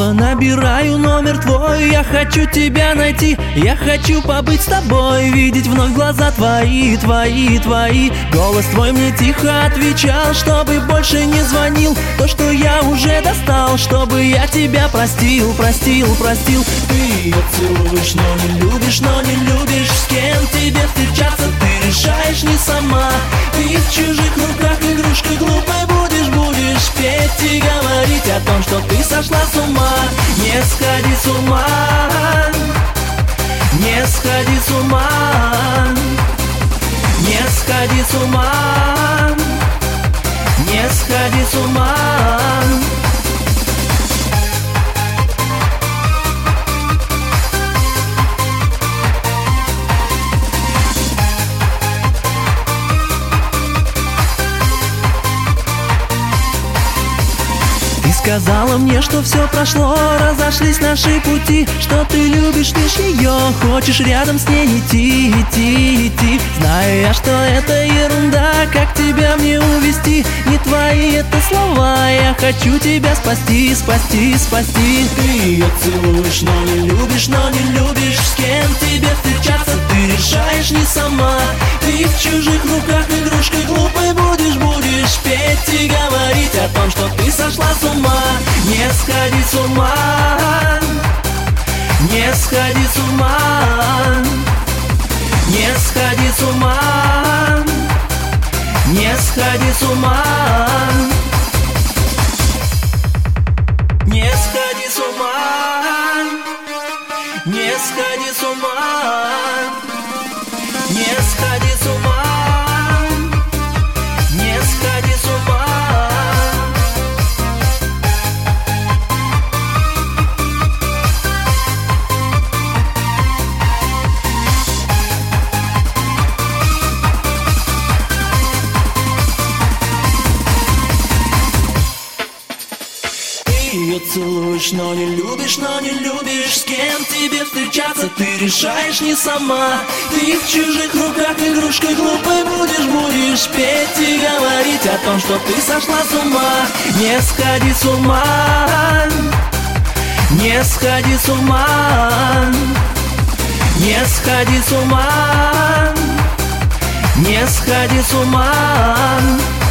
Снова набираю номер твой, я хочу тебя найти, я хочу побыть с тобой, видеть вновь глаза твои, твои, твои. Голос твой мне тихо отвечал, чтобы больше не звонил, то, что я уже достал, чтобы я тебя простил, простил, простил. Ты ее целуешь, но не любишь, с кем тебе встречаться ты решаешь не сама. Ты в чужих руках игрушка глупой будешь петь и говорить о том, что ты сошла с ума. Не сходи с ума, не сходи с ума, не сходи с ума, не сходи с ума. Сказала мне, что все прошло, разошлись наши пути, что ты любишь лишь ее, хочешь рядом с ней идти, идти, идти. Знаю я, что это ерунда, как тебя мне увести, не твои это слова, я хочу тебя спасти, спасти, спасти. Ты ее целуешь, но не любишь, с кем тебе встречаться ты решаешь не сама. Ты в чужих руках игрушкой глупой будешь петь и говорить о том, что ты сошла с ума. Не сходи с ума, не сходи с ума, не сходи с ума, не сходи с ума, не сходи с ума, не сходи с ума, не сходи с ума, не сходи с ума. Ее целуешь, но не любишь, с кем тебе встречаться ты решаешь не сама. Ты в чужих руках игрушкой глупой будешь петь и говорить о том, что ты сошла с ума. Не сходи с ума, не сходи с ума, не сходи с ума, не сходи с ума.